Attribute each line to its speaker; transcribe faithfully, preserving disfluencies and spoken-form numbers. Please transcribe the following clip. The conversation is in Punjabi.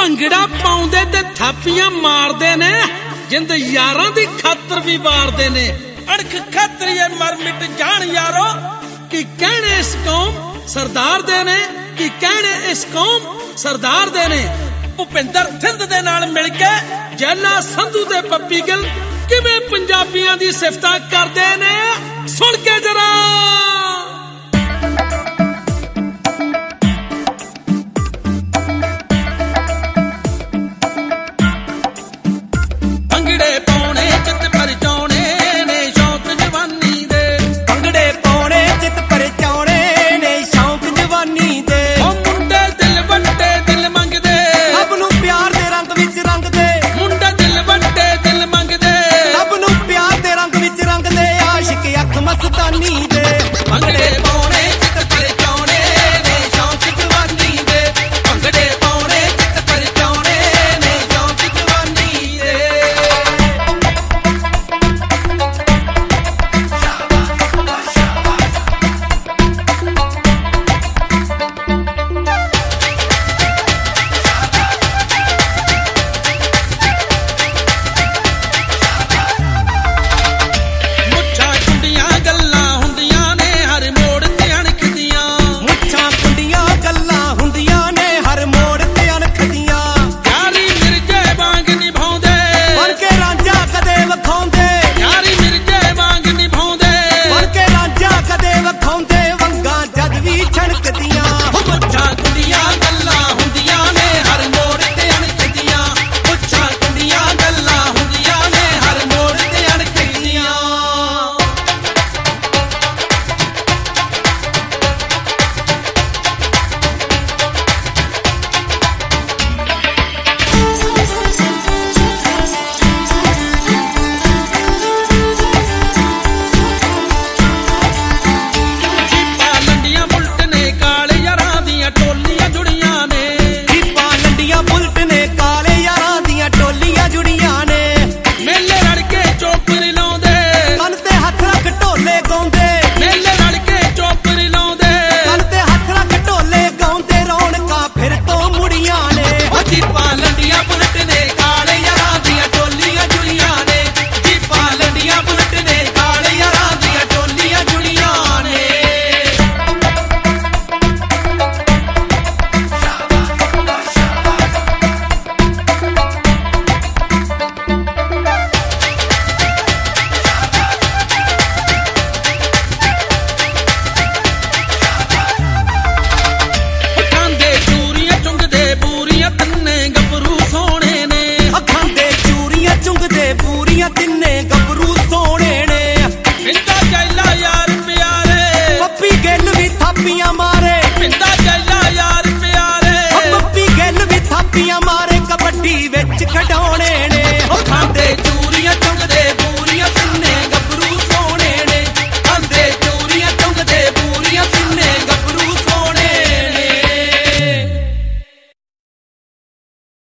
Speaker 1: ਭੰਗੜਾ ਪਾਉਂਦੇ ਤੇ ਥਾਪੀਆਂ ਮਾਰਦੇ ਨੇ, ਜਿੰਦ ਯਾਰਾਂ ਦੀ ਖਾਤਰ ਵੀ ਵਾਰਦੇ ਨੇ। ਅਣਖ ਖਾਤਰੀਏ ਮਰ ਮਿਟ ਜਾਣ ਯਾਰੋ, ਕੀ ਕਹਿਣੇ ਇਸ ਕੌਮ ਸਰਦਾਰ ਦੇ ਨੇ, ਕੀ ਕਹਿਣੇ ਇਸ ਕੌਮ ਸਰਦਾਰ ਦੇ ਨੇ। ਭੁਪਿੰਦਰ ਥਿੰਦ ਦੇ ਨਾਲ ਮਿਲ ਕੇ ਜੈਲਾ ਸੰਧੂ ਤੇ ਪੱਪੀ ਗਿੱਲ ਕਿਵੇਂ ਪੰਜਾਬੀਆਂ ਦੀ ਸਿਫਤਾਂ ਕਰਦੇ ਨੇ, ਸੁਣ ਕੇ ਜਰਾ।